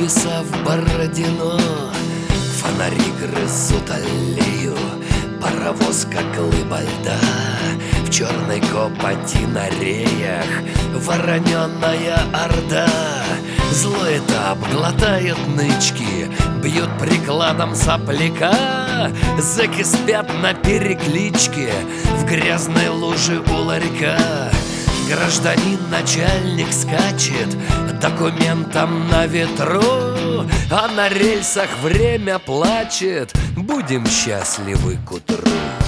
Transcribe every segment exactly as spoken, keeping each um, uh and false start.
небеса в Бородино. Фонари грызут аллею, паровоз, как глыба льда. В черной копоти на реях вороненая орда. Злой этап глотает нычки, бьют прикладом сопляка. Зэки спят на перекличке в грязной луже у ларька. Гражданин начальник скачет документом на ветру, а на рельсах время плачет. Будем счастливы к утру.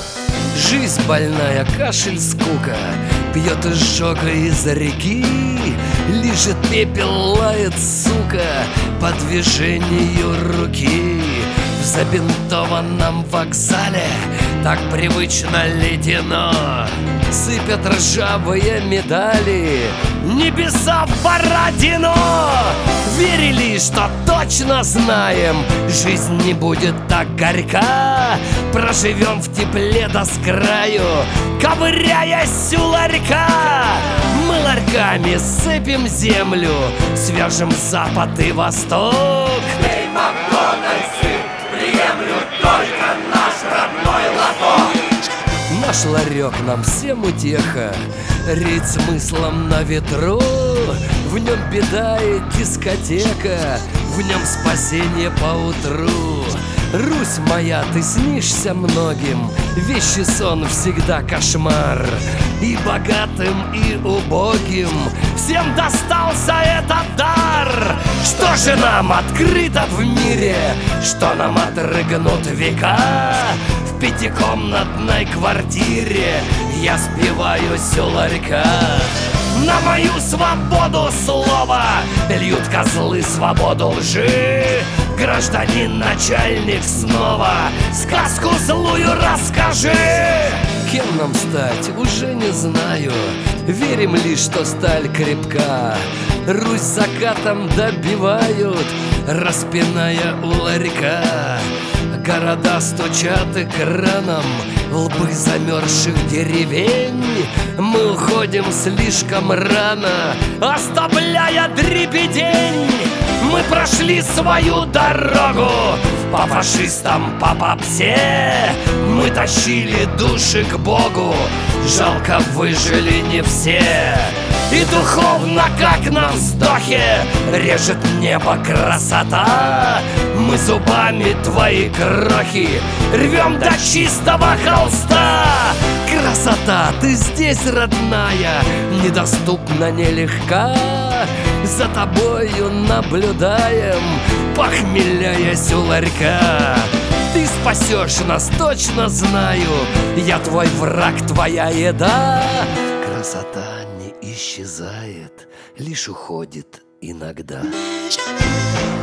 Жизнь больная, кашель, скука, пьет изжога из реки. Лижет пепел, лает, сука, по движению руки. В забинтованном вокзале так привычно ледяно. Сыпят ржавые медали небеса в Бородино. Верили, что точно знаем, жизнь не будет так горька. Проживем в тепле до скраю, ковыряясь у ларька. Мы ларьками сыпем землю, свяжем запад и восток. Эй, Макдональдсы, приемлют только наш родной лоток. Наш ларек нам всем утеха, реет смыслом на ветру. В нем беда и дискотека, в нем спасение поутру. Русь моя, ты снишься многим, вещий сон всегда кошмар. И богатым, и убогим всем достался этот дар. Что же нам открыто в мире, что нам отрыгнут века? В пятикомнатной квартире я спиваюсь у ларька. На мою свободу слова льют козлы свободу лжи. Гражданин начальник снова сказку злую расскажи. Кем нам стать, уже не знаю. Верим лишь, что сталь крепка. Русь закатом добивают, распиная у ларька. Города стучат экраном, лбы замерзших деревень. Мы уходим слишком рано, оставляя дребедень. Мы прошли свою дорогу по фашистам, по попсе. Мы тащили души к Богу, жалко выжили не все. И духовно, как на вздохе, режет небо красота. Мы зубами твои крохи рвем до чистого холста. Красота, ты здесь, родная, недоступна, нелегка. За тобою наблюдаем, похмеляясь у ларька. Ты спасешь нас, точно знаю, я твой враг, твоя еда. Красота не исчезает, лишь уходит иногда.